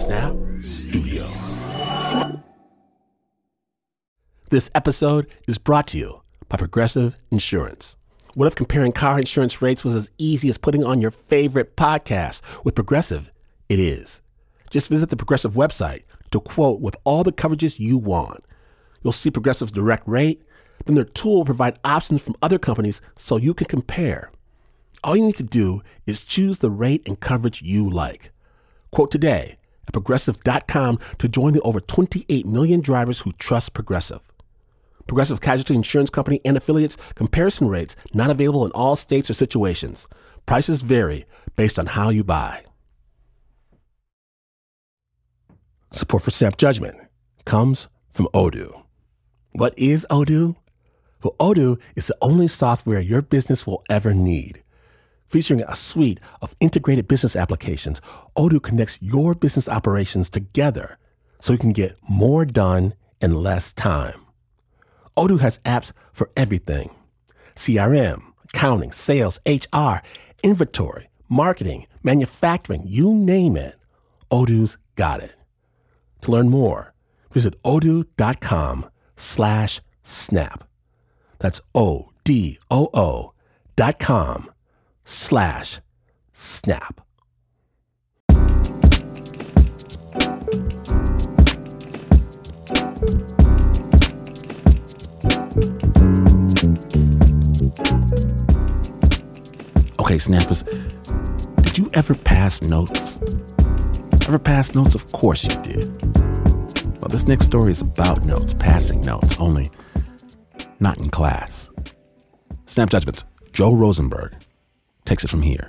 Snap Studios. This episode is brought to you by Progressive Insurance. What if comparing car insurance rates was as easy as putting on your favorite podcast? With Progressive, it is. Just visit the Progressive website to quote with all the coverages you want. You'll see Progressive's direct rate, then their tool will provide options from other companies so you can compare. All you need to do is choose the rate and coverage you like. Quote today at Progressive.com to join the over 28 million drivers who trust Progressive. Progressive Casualty Insurance Company and Affiliates. Comparison rates not available in all states or situations. Prices vary based on how you buy. Support for Snap Judgment comes from Odoo. What is Odoo? Well, Odoo is the only software your business will ever need. Featuring a suite of integrated business applications, Odoo connects your business operations together so you can get more done in less time. Odoo has apps for everything: CRM, accounting, sales, HR, inventory, marketing, manufacturing, you name it. Odoo's got it. To learn more, visit odoo.com/snap. That's odoo.com/snap. Okay, Snappers, did you ever pass notes? Ever pass notes? Of course you did. Well, this next story is about notes, passing notes, only not in class. Snap Judgment, Joe Rosenberg takes it from here.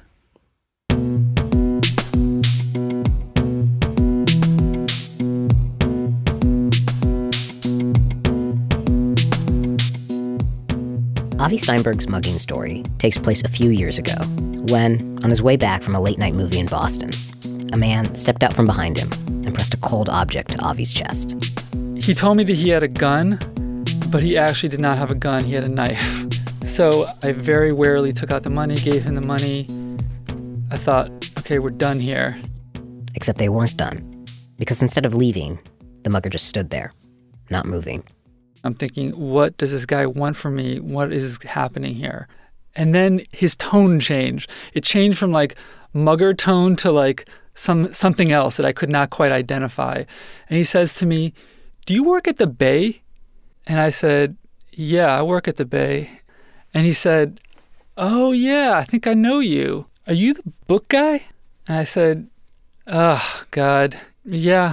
Avi Steinberg's mugging story takes place a few years ago when, on his way back from a late-night movie in Boston, a man stepped out from behind him and pressed a cold object to Avi's chest. He told me that he had a gun, but he actually did not have a gun. He had a knife. So I very warily took out the money, gave him the money. I thought, okay, we're done here. Except they weren't done, because instead of leaving, the mugger just stood there, not moving. I'm thinking, what does this guy want from me? What is happening here? And then his tone changed. It changed from like mugger tone to like something else that I could not quite identify. And he says to me, "Do you work at the Bay?" And I said, "Yeah, I work at the Bay." And he said, "Oh yeah, I think I know you. Are you the book guy?" And I said, "Oh God, yeah."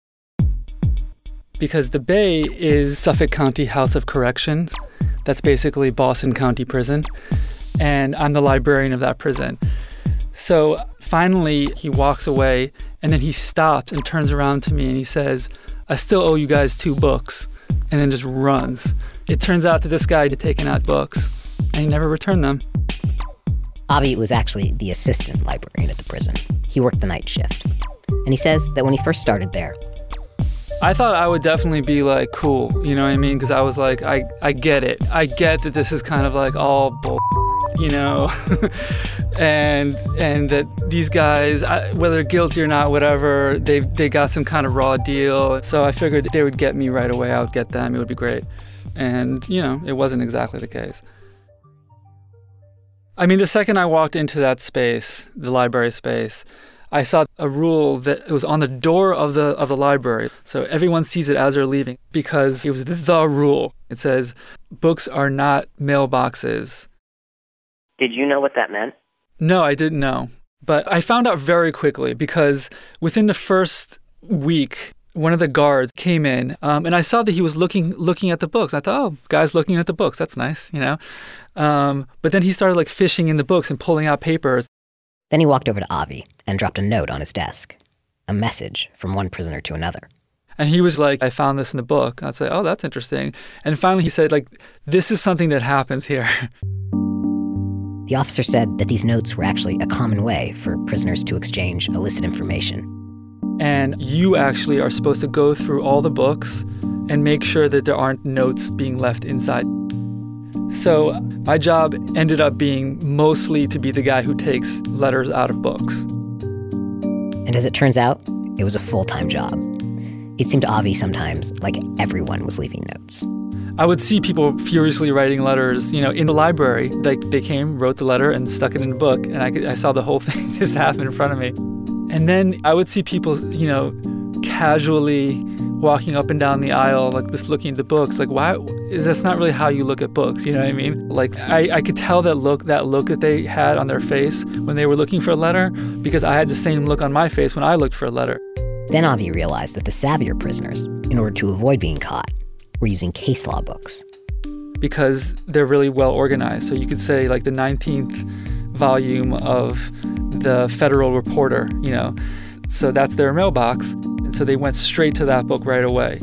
Because the Bay is Suffolk County House of Corrections. That's basically Boston County Prison. And I'm the librarian of that prison. So finally, he walks away, and then he stops and turns around to me and he says, "I still owe you guys 2 books," and then just runs. It turns out that this guy had taken out books, and he never returned them. Avi was actually the assistant librarian at the prison. He worked the night shift. And he says that when he first started there, I thought I would definitely be like, cool, you know what I mean? Because I was like, I get it. I get that this is kind of like all bull, you know? and that these guys, whether guilty or not, whatever, they got some kind of raw deal. So I figured that they would get me right away. I would get them. It would be great. And, you know, it wasn't exactly the case. I mean, the second I walked into that space, the library space, I saw a rule that it was on the door of the library. So everyone sees it as they're leaving because it was the rule. It says, books are not mailboxes. Did you know what that meant? No, I didn't know. But I found out very quickly because within the first week, one of the guards came in and I saw that he was looking at the books. I thought, oh, guy's looking at the books. That's nice, you know. But then he started like fishing in the books and pulling out papers. Then he walked over to Avi and dropped a note on his desk, a message from one prisoner to another. And he was like, I found this in the book. I'd say, oh, that's interesting. And finally he said, like, this is something that happens here. The officer said that these notes were actually a common way for prisoners to exchange illicit information. And you actually are supposed to go through all the books and make sure that there aren't notes being left inside. So my job ended up being mostly to be the guy who takes letters out of books. And as it turns out, It was a full-time job. It seemed to Avi sometimes like everyone was leaving notes. I would see people furiously writing letters, in the library. Like they came, wrote the letter, and stuck it in a book, and I saw the whole thing just happen in front of me. And then I would see people, casually walking up and down the aisle, like just looking at the books. Like, why? That's not really how you look at books, you know what I mean? Like, I could tell that look that they had on their face when they were looking for a letter, because I had the same look on my face when I looked for a letter. Then Avi realized that the savvier prisoners, in order to avoid being caught, were using case law books. Because they're really well organized. So you could say like the 19th volume of the Federal Reporter, So that's their mailbox. And so they went straight to that book right away.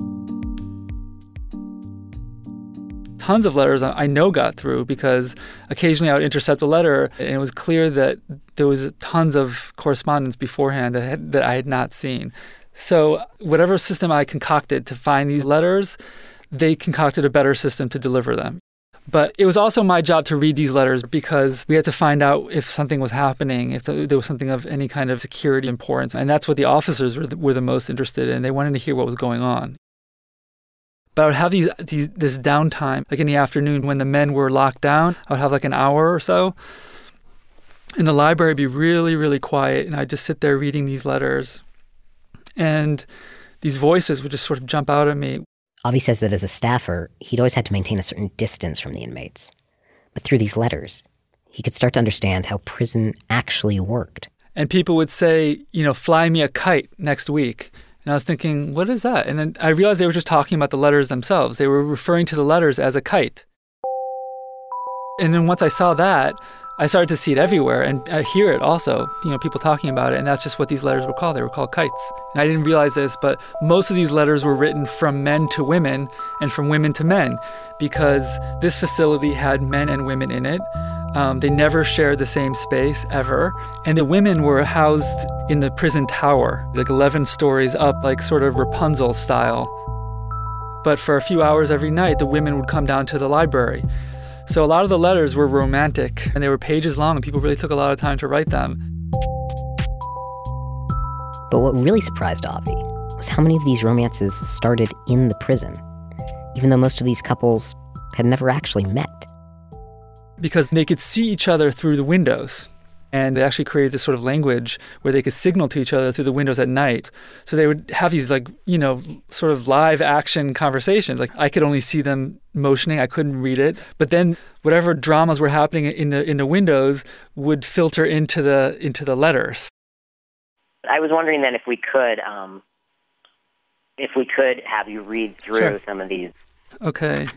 Tons of letters I know got through because occasionally I would intercept a letter and it was clear that there was tons of correspondence beforehand that I had not seen. So whatever system I concocted to find these letters, they concocted a better system to deliver them. But it was also my job to read these letters because we had to find out if something was happening, if there was something of any kind of security importance. And that's what the officers were the most interested in. They wanted to hear what was going on. But I would have this downtime, like in the afternoon when the men were locked down. I would have like an hour or so. And the library would be really, really quiet. And I'd just sit there reading these letters. And these voices would just sort of jump out at me. Avi says that as a staffer, he'd always had to maintain a certain distance from the inmates. But through these letters, he could start to understand how prison actually worked. And people would say, fly me a kite next week. And I was thinking, what is that? And then I realized they were just talking about the letters themselves. They were referring to the letters as a kite. And then once I saw that, I started to see it everywhere and I hear it also, people talking about it. And that's just what these letters were called. They were called kites. And I didn't realize this, but most of these letters were written from men to women and from women to men because this facility had men and women in it. They never shared the same space ever. And the women were housed in the prison tower, like 11 stories up, like sort of Rapunzel style. But for a few hours every night, the women would come down to the library. So a lot of the letters were romantic, and they were pages long, and people really took a lot of time to write them. But what really surprised Avi was how many of these romances started in the prison, even though most of these couples had never actually met. Because they could see each other through the windows. And they actually created this sort of language where they could signal to each other through the windows at night. So they would have these sort of live action conversations. Like I could only see them motioning. I couldn't read it. But then whatever dramas were happening in the windows would filter into the letters. I was wondering then if we could have you read through some of these. Okay.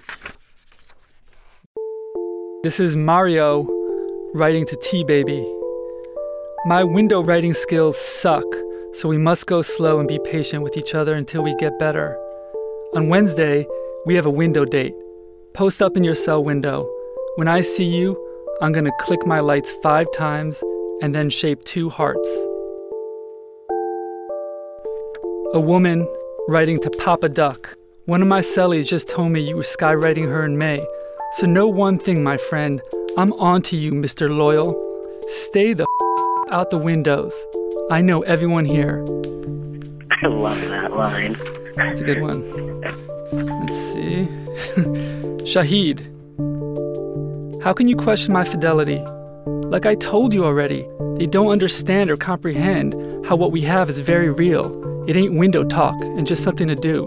This is Mario writing to T-Baby. My window writing skills suck, so we must go slow and be patient with each other until we get better. On Wednesday, we have a window date. Post up in your cell window. When I see you, I'm going to click my lights 5 times and then shape 2 hearts. A woman writing to Papa Duck. One of my cellies just told me you were skywriting her in May. So know one thing, my friend. I'm on to you, Mr. Loyal. Stay the out the windows. I know everyone here. I love that line. That's a good one. Let's see. Shahid. How can you question my fidelity? Like I told you already, they don't understand or comprehend how what we have is very real. It ain't window talk and just something to do.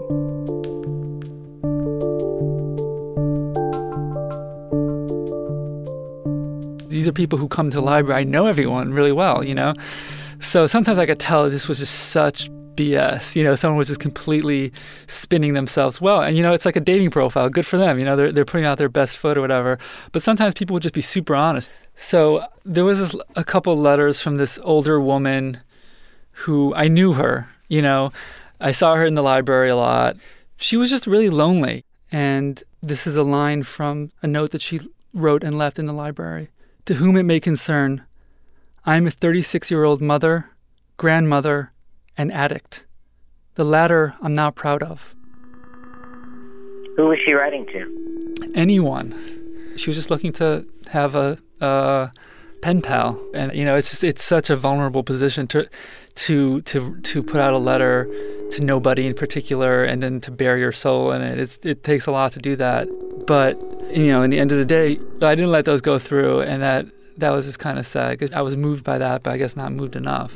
These are people who come to the library. I know everyone really well, So sometimes I could tell this was just such BS. Someone was just completely spinning themselves well. And, it's like a dating profile. Good for them. They're putting out their best foot or whatever. But sometimes people would just be super honest. So there was a couple letters from this older woman who I knew her. I saw her in the library a lot. She was just really lonely. And this is a line from a note that she wrote and left in the library. To whom it may concern, I am a 36-year-old mother, grandmother, and addict. The latter I'm not proud of. Who was she writing to? Anyone. She was just looking to have a pen pal. And, it's such a vulnerable position to put out a letter to nobody in particular and then to bare your soul in it. It takes a lot to do that. But, in the end of the day, I didn't let those go through, and that was just kind of sad because I was moved by that, but I guess not moved enough.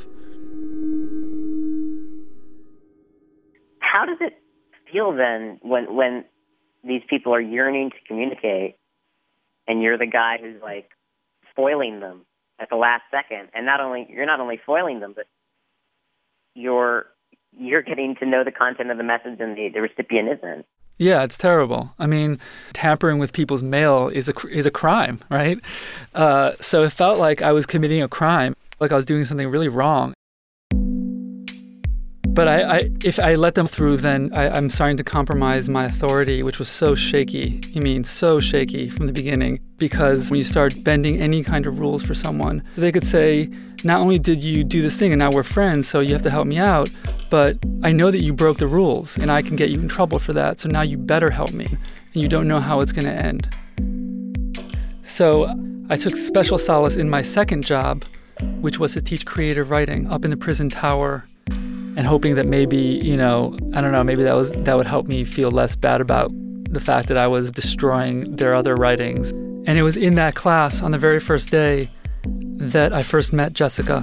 How does it feel then when these people are yearning to communicate and you're the guy who's like foiling them at the last second? And you're not only foiling them, but you're getting to know the content of the message and the recipient isn't. Yeah, it's terrible. I mean, tampering with people's mail is a crime, right? So it felt like I was committing a crime, like I was doing something really wrong. But if I let them through, then I'm starting to compromise my authority, which was so shaky. So shaky from the beginning. Because when you start bending any kind of rules for someone, they could say, not only did you do this thing and now we're friends, so you have to help me out, but I know that you broke the rules and I can get you in trouble for that, so now you better help me. And you don't know how it's going to end. So I took special solace in my second job, which was to teach creative writing up in the prison tower, and hoping that maybe, maybe that would help me feel less bad about the fact that I was destroying their other writings. And it was in that class on the very first day that I first met Jessica.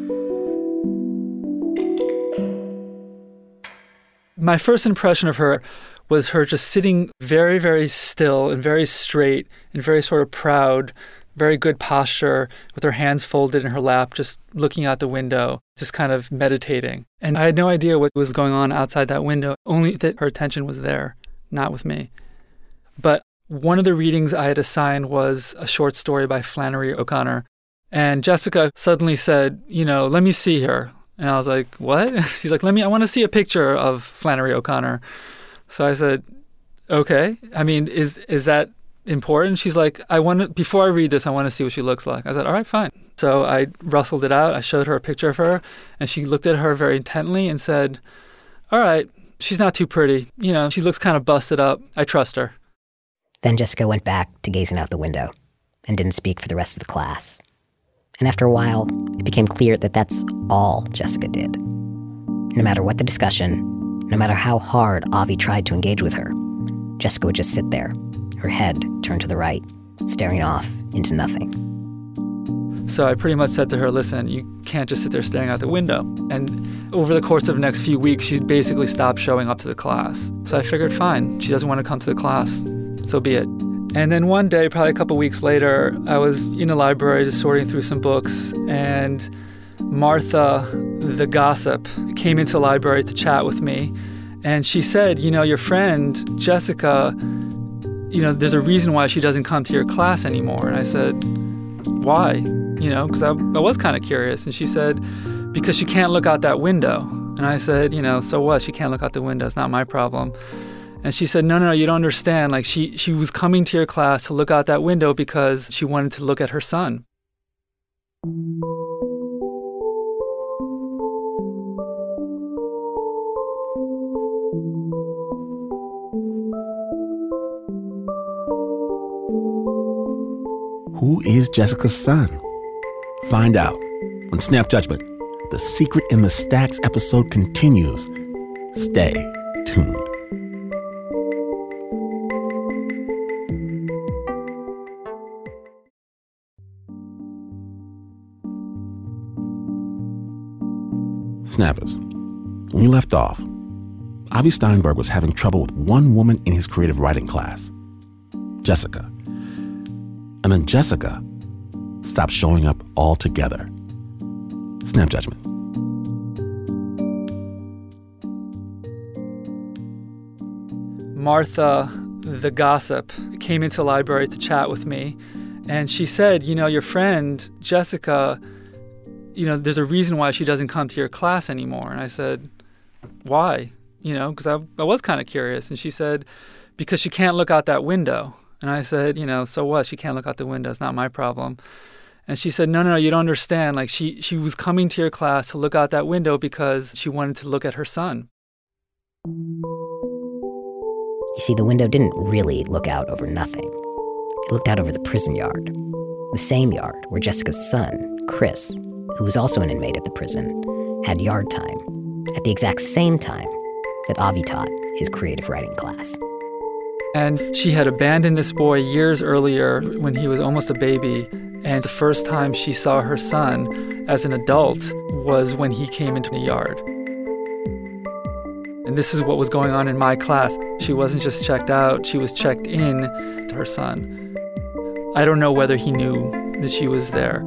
My first impression of her was her just sitting very, very still and very straight and very sort of proud, very good posture, with her hands folded in her lap, just looking out the window, just kind of meditating. And I had no idea what was going on outside that window, only that her attention was there, not with me. But one of the readings I had assigned was a short story by Flannery O'Connor. And Jessica suddenly said, let me see her. And I was like, what? She's like, I want to see a picture of Flannery O'Connor. So I said, okay. Is that important? She's like, before I read this, I want to see what she looks like. I said, all right, fine. So I rustled it out. I showed her a picture of her, and she looked at her very intently and said, all right, she's not too pretty. She looks kind of busted up. I trust her. Then Jessica went back to gazing out the window and didn't speak for the rest of the class. And after a while, it became clear that that's all Jessica did. No matter what the discussion, no matter how hard Avi tried to engage with her, Jessica would just sit there, her head turned to the right, staring off into nothing. So I pretty much said to her, listen, you can't just sit there staring out the window. And over the course of the next few weeks, she basically stopped showing up to the class. So I figured, fine, she doesn't want to come to the class, so be it. And then one day, probably a couple weeks later, I was in the library just sorting through some books, and Martha, the gossip, came into the library to chat with me. And she said, your friend, Jessica, there's a reason why she doesn't come to your class anymore. And I said, why? Because I was kind of curious. And she said, because she can't look out that window. And I said, so what? She can't look out the window. It's not my problem. And she said, no, you don't understand. Like, she was coming to your class to look out that window because she wanted to look at her son. Who is Jessica's son? Find out on Snap Judgment. The Secret in the Stacks episode continues. Stay tuned. Snappers, when we left off, Avi Steinberg was having trouble with one woman in his creative writing class, Jessica. And then Jessica stopped showing up altogether. Snap Judgment. Martha, the gossip, came into the library to chat with me. And she said, your friend, Jessica, there's a reason why she doesn't come to your class anymore. And I said, why? Because I was kind of curious. And she said, because she can't look out that window. And I said, so what? She can't look out the window. It's not my problem. And she said, no, you don't understand. Like, she was coming to your class to look out that window because she wanted to look at her son. You see, the window didn't really look out over nothing. It looked out over the prison yard. the same yard where Jessica's son, Chris, who was also an inmate at the prison, had yard time at the exact same time that Avi taught his creative writing class. And she had abandoned this boy years earlier when he was almost a baby. And the first time she saw her son as an adult was when he came into the yard. And this is what was going on in my class. She wasn't just checked out, she was checked in to her son. I don't know whether he knew that she was there.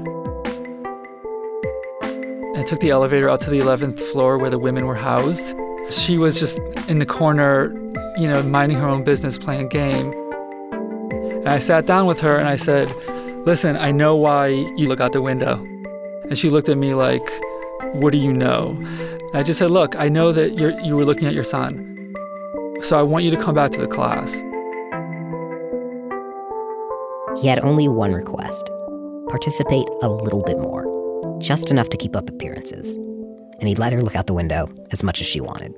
I took the elevator up to the 11th floor where the women were housed. She was just in the corner, minding her own business, playing a game. And I sat down with her and I said, "Listen, I know why you look out the window." And she looked at me like, "What do you know?" And I just said, "Look, I know that you were looking at your son. So I want you to come back to the class." He had only one request: participate a little bit more, just enough to keep up appearances. And he'd let her look out the window as much as she wanted.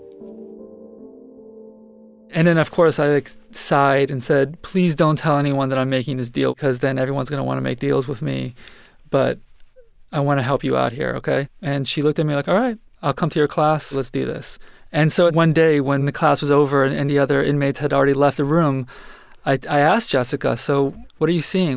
And then, of course, I sighed and said, "Please don't tell anyone that I'm making this deal, because then everyone's going to want to make deals with me. But I want to help you out here, okay?" And she looked at me like, "All right, I'll come to your class. Let's do this." And so one day when the class was over and the other inmates had already left the room, I asked Jessica, "So what are you seeing?"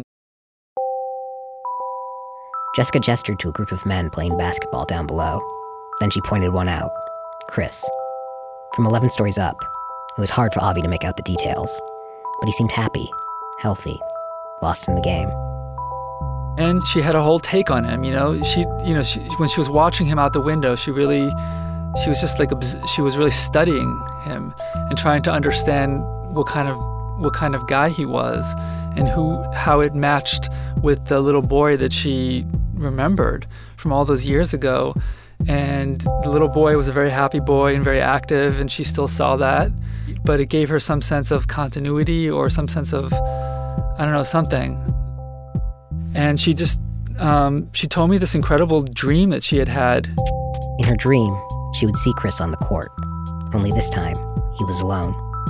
Jessica gestured to a group of men playing basketball down below. Then she pointed one out, Chris. From 11 stories up, it was hard for Avi to make out the details, but he seemed happy, healthy, lost in the game. And she had a whole take on him, when she was watching him out the window, she was just she was really studying him and trying to understand what kind of guy he was and how it matched with the little boy that she remembered from all those years ago. And the little boy was a very happy boy and very active, and she still saw that. But it gave her some sense of continuity or some sense of, something. And she just, she told me this incredible dream that she had had. In her dream, she would see Chris on the court. Only this time, he was alone.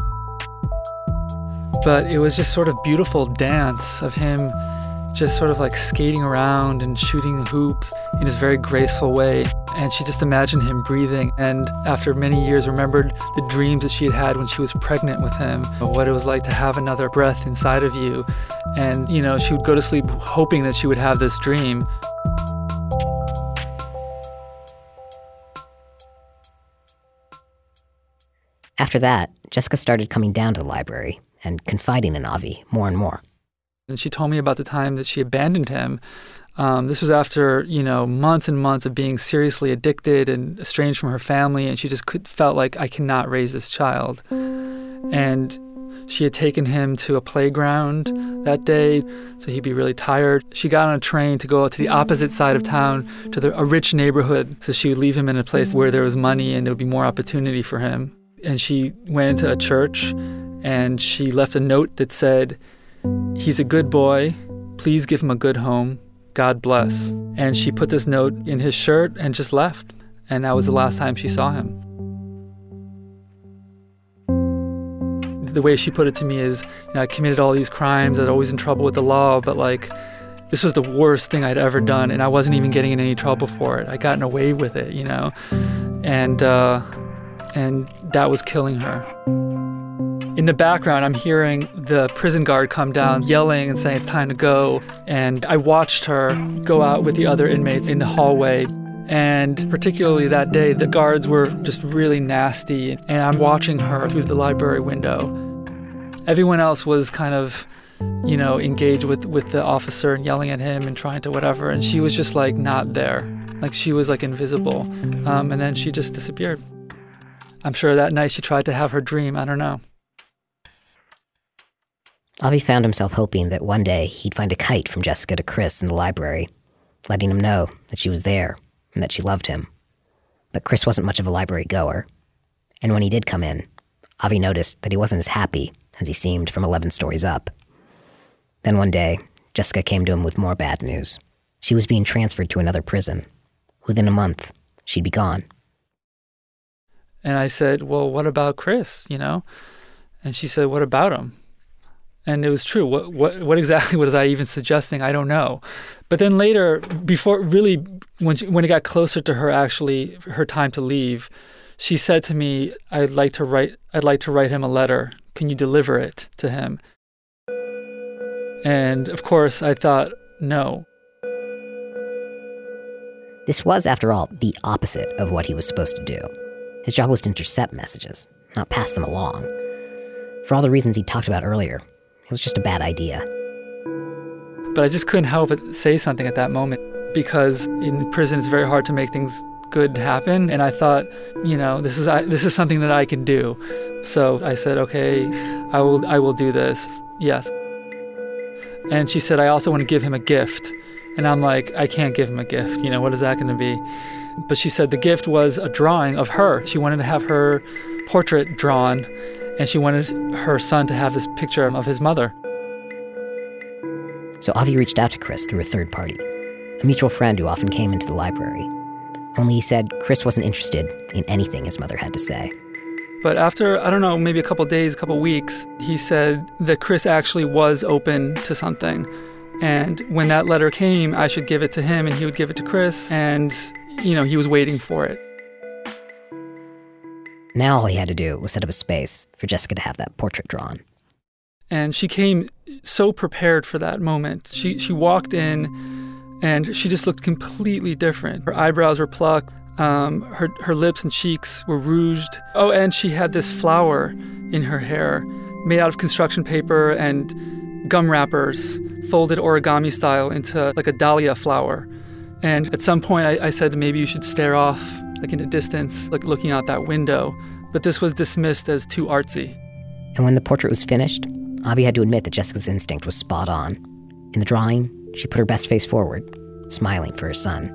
But it was just sort of beautiful dance of him just sort of skating around and shooting hoops in his very graceful way. And she just imagined him breathing, and after many years remembered the dreams that she had had when she was pregnant with him, of what it was like to have another breath inside of you. And, she would go to sleep hoping that she would have this dream. After that, Jessica started coming down to the library and confiding in Avi more and more. And she told me about the time that she abandoned him. This was after, months and months of being seriously addicted and estranged from her family, and she just felt like, I cannot raise this child. And she had taken him to a playground that day, so he'd be really tired. She got on a train to go to the opposite side of town to a rich neighborhood, so she would leave him in a place where there was money and there would be more opportunity for him. And she went into a church, and she left a note that said, "He's a good boy. Please give him a good home. God bless." And she put this note in his shirt and just left. And that was the last time she saw him. The way she put it to me is, I committed all these crimes. I was always in trouble with the law, but this was the worst thing I'd ever done, and I wasn't even getting in any trouble for it. I'd gotten away with it, and that was killing her. In the background, I'm hearing the prison guard come down, yelling and saying it's time to go. And I watched her go out with the other inmates in the hallway. And particularly that day, the guards were just really nasty. And I'm watching her through the library window. Everyone else was kind of, engaged with the officer and yelling at him and trying to whatever. And she was just not there. She was invisible. And then she just disappeared. I'm sure that night she tried to have her dream. I don't know. Avi found himself hoping that one day he'd find a kite from Jessica to Chris in the library, letting him know that she was there and that she loved him. But Chris wasn't much of a library goer, and when he did come in, Avi noticed that he wasn't as happy as he seemed from 11 stories up. Then one day, Jessica came to him with more bad news. She was being transferred to another prison. Within a month, she'd be gone. And I said, "Well, what about Chris, And she said, "What about him?" And it was true. What exactly was I even suggesting? I don't know. But then later, when it got closer to her time to leave, she said to me, I'd like to write him a letter. Can you deliver it to him? And of course, I thought, no. This was, after all, the opposite of what he was supposed to do. His job was to intercept messages, not pass them along. For all the reasons he talked about earlier, it was just a bad idea. But I just couldn't help but say something at that moment, because in prison it's very hard to make things good happen. And I thought, this is something that I can do. So I said, okay, I will do this. Yes. And she said, I also want to give him a gift. And I'm like, I can't give him a gift. What is that going to be? But she said the gift was a drawing of her. She wanted to have her portrait drawn, and she wanted her son to have this picture of his mother. So Avi reached out to Chris through a third party, a mutual friend who often came into the library. Only he said Chris wasn't interested in anything his mother had to say. But after, I don't know, maybe a couple days, a couple weeks, he said that Chris actually was open to something. And when that letter came, I should give it to him and he would give it to Chris. And, he was waiting for it. Now all he had to do was set up a space for Jessica to have that portrait drawn. And she came so prepared for that moment. She walked in and she just looked completely different. Her eyebrows were plucked. Her lips and cheeks were rouged. Oh, and she had this flower in her hair made out of construction paper and gum wrappers, folded origami style into like a dahlia flower. And at some point I said maybe you should stare off like in the distance, like looking out that window. But this was dismissed as too artsy. And when the portrait was finished, Avi had to admit that Jessica's instinct was spot on. In the drawing, she put her best face forward, smiling for her son.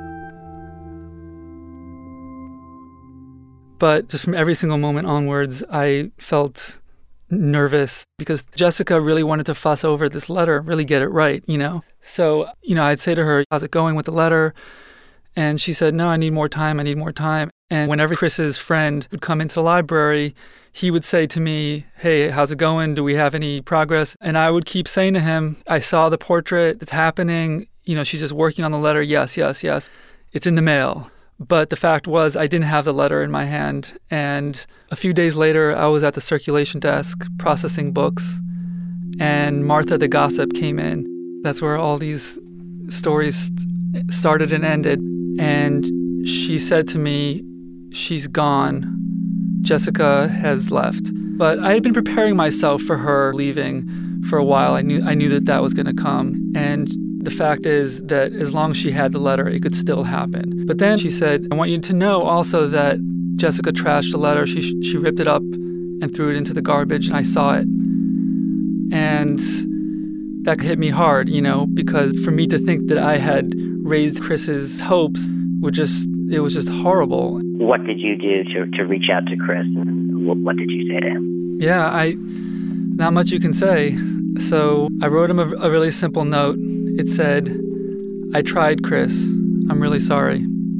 But just from every single moment onwards, I felt nervous because Jessica really wanted to fuss over this letter, really get it right, So, I'd say to her, how's it going with the letter? And she said, no, I need more time. And whenever Chris's friend would come into the library, he would say to me, hey, how's it going? Do we have any progress? And I would keep saying to him, I saw the portrait. It's happening. She's just working on the letter. Yes. It's in the mail. But the fact was I didn't have the letter in my hand. And a few days later, I was at the circulation desk processing books. And Martha the gossip came in. That's where all these stories started and ended. And she said to me, she's gone. Jessica has left. But I had been preparing myself for her leaving for a while. I knew that was going to come. And the fact is that as long as she had the letter, it could still happen. But then she said, I want you to know also that Jessica trashed the letter. She ripped it up and threw it into the garbage, and I saw it. And that hit me hard, because for me to think that I had raised Chris's hopes it was just horrible. What did you do to reach out to Chris? And what did you say to him? Yeah, not much you can say. So I wrote him a really simple note. It said, I tried, Chris. I'm really sorry.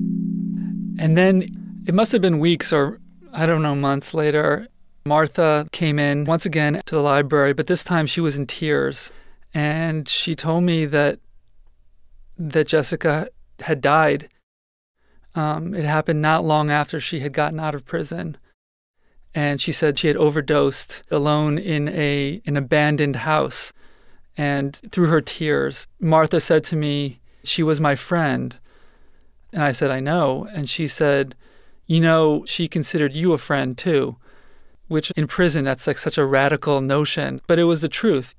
And then it must have been weeks or, I don't know, months later, Martha came in once again to the library, but this time she was in tears. And she told me that Jessica had died. It happened not long after she had gotten out of prison. And she said she had overdosed alone in an abandoned house. And through her tears, Martha said to me, she was my friend. And I said, I know. And she said, she considered you a friend too, which in prison, that's like such a radical notion. But it was the truth.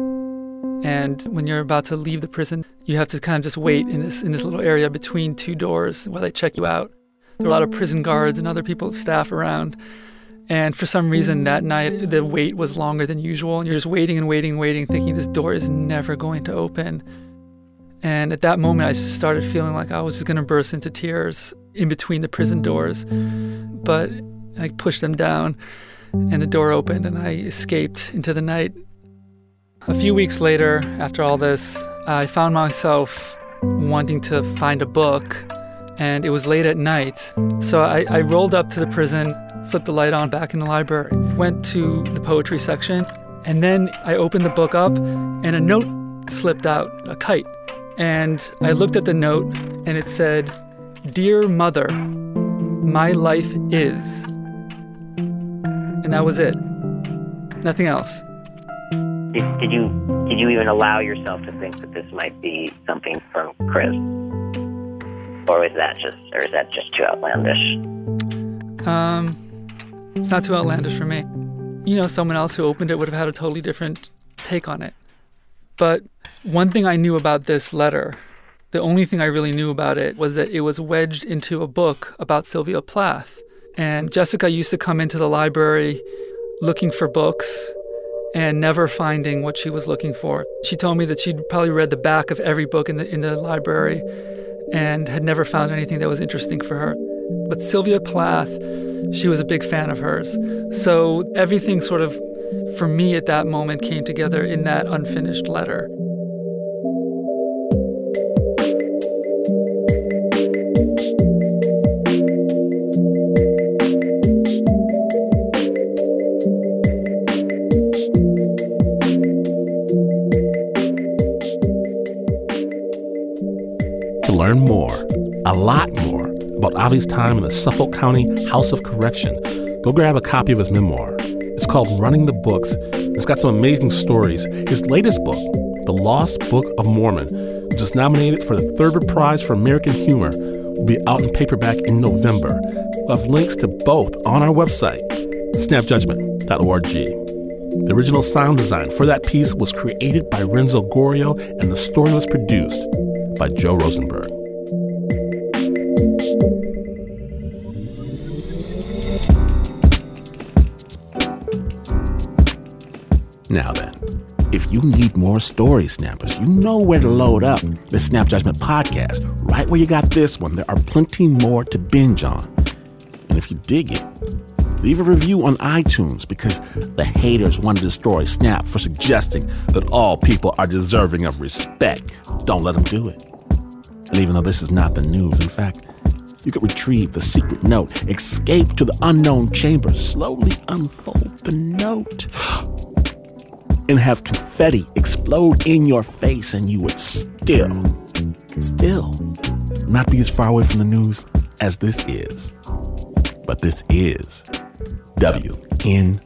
And when you're about to leave the prison, you have to kind of just wait in this little area between two doors while they check you out. There were a lot of prison guards and other people, staff around. And for some reason that night, the wait was longer than usual. And you're just waiting and waiting, thinking this door is never going to open. And at that moment, I started feeling like I was just going to burst into tears in between the prison doors. But I pushed them down and the door opened and I escaped into the night. A few weeks later, after all this, I found myself wanting to find a book, and it was late at night. So I rolled up to the prison, flipped the light on back in the library, went to the poetry section, And then I opened the book up and a note slipped out, a kite. And I looked at the note and it said, "Dear Mother, my life is." And that was it. Nothing else. Did you even allow yourself to think that this might be something from Chris? Or is that just too outlandish? It's not too outlandish for me. Someone else who opened it would have had a totally different take on it. But one thing I knew about this letter, the only thing I really knew about it, was that it was wedged into a book about Sylvia Plath. And Jessica used to come into the library looking for books and never finding what she was looking for. She told me that she'd probably read the back of every book in the library and had never found anything that was interesting for her. But Sylvia Plath, she was a big fan of hers. So everything sort of, for me at that moment, came together in that unfinished letter. To learn more, a lot more, about Avi's time in the Suffolk County House of Correction, go grab a copy of his memoir. It's called Running the Books. It's got some amazing stories. His latest book, The Lost Book of Mormon, which is nominated for the Thurber Prize for American Humor, will be out in paperback in November. We'll have links to both on our website, snapjudgment.org. The original sound design for that piece was created by Renzo Gorio, and the story was produced by Joe Rosenberg. Now then, if you need more story snappers, you know where to load up the Snap Judgment podcast. Right where you got this one, there are plenty more to binge on. And if you dig it, leave a review on iTunes, because the haters wanted to destroy Snap for suggesting that all people are deserving of respect. Don't let them do it. And even though this is not the news, in fact, you could retrieve the secret note, escape to the unknown chamber, slowly unfold the note, and have confetti explode in your face, and you would still not be as far away from the news as this is. But this is WNYC.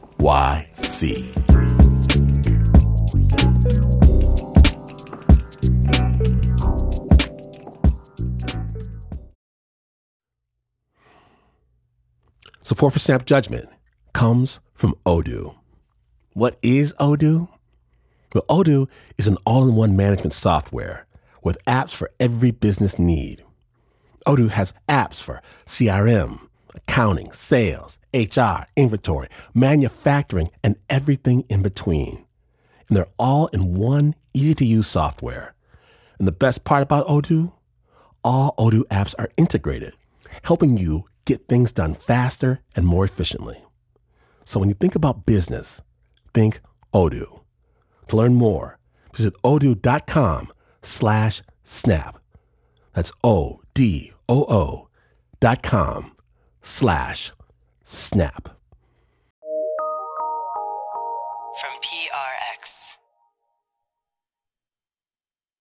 Support for Snap Judgment comes from Odoo. What is Odoo? Well, Odoo is an all-in-one management software with apps for every business need. Odoo has apps for CRM, accounting, sales, HR, inventory, manufacturing, and everything in between. And they're all in one easy-to-use software. And the best part about Odoo? All Odoo apps are integrated, helping you get things done faster and more efficiently. So when you think about business, think Odoo. To learn more, visit odoo.com/snap. That's ODOO.com/snap.